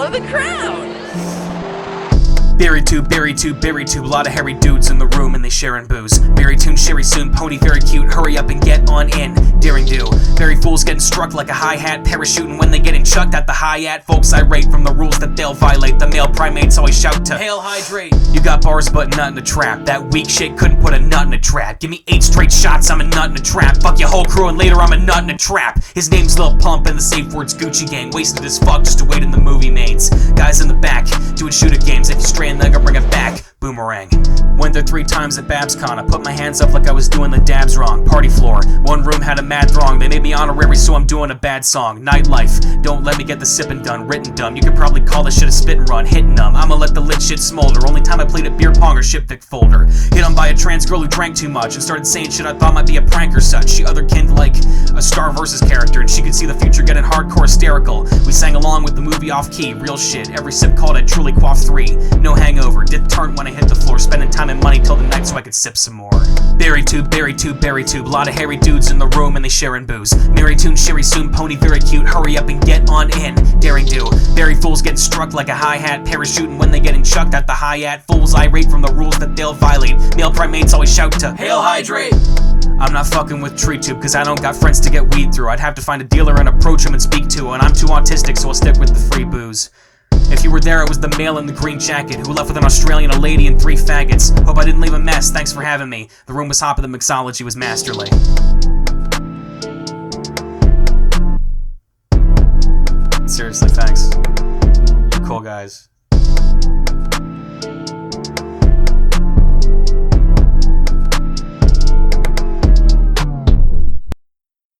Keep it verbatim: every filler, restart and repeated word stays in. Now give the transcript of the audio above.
follow the crowd. Berry tube, berry tube, berry tube, a lot of hairy dudes in the room and they sharing booze. Berry tune, sherry soon, pony very cute, hurry up and get on in. Daring do. Berry fools getting struck like a hi-hat, parachuting when they getting chucked at the hi-hat. Folks irate from the rules that they'll violate. The male primates always shout to hail hydrate. You got bars but nut in a trap. That weak shit couldn't put a nut in a trap. Give me eight straight shots, I'm a nut in a trap. Fuck your whole crew and later I'm a nut in a trap. His name's Lil Pump and the safe word's Gucci Gang. Wasted as fuck just to wait in the movie mains. Guys in the back, doing shooter games. If you stray in, then I'll bring it back. Boomerang. Went there three times at BabsCon. I put my hands up like I was doing the dabs wrong. Party floor. One room had a mad throng. They made me honorary, so I'm doing a bad song. Nightlife. Don't let me get the sippin' done. Written dumb. You could probably call this shit a spit and run. Hitting them. I'ma let the lit shit smolder. Only time I played at beer pong or shippic folder. Hit on by a trans girl who drank too much and started saying shit I thought might be a prank or such. She otherkind like a Star Versus character, and she could see the future getting hardcore hysterical. We sang along with the movie off key. Real shit. Every sip called it Truly Quaff three. No hangover. Did turn when I hit the floor. Spending time and money till the night so I could sip some more. Berry tube, berry tube, berry tube. A lot of hairy dudes in the room and they sharing booze. Mary tune, sherry soon, pony very cute. Hurry up and get on in. Daring do. Berry fools getting struck like a hi-hat, parachuting when they getting chucked at the hi-hat. Fools irate from the rules that they'll violate. Male primates always shout to hail hydrate. I'm not fucking with tree tube cause I don't got friends to get weed through. I'd have to find a dealer and approach him and speak to, and I'm too autistic so I'll stick with the free booze. If you were there, it was the male in the green jacket who left with an Australian, a lady, and three faggots. Hope I didn't leave a mess, thanks for having me. The room was hot, but the mixology was masterly. Seriously, thanks. You cool guys.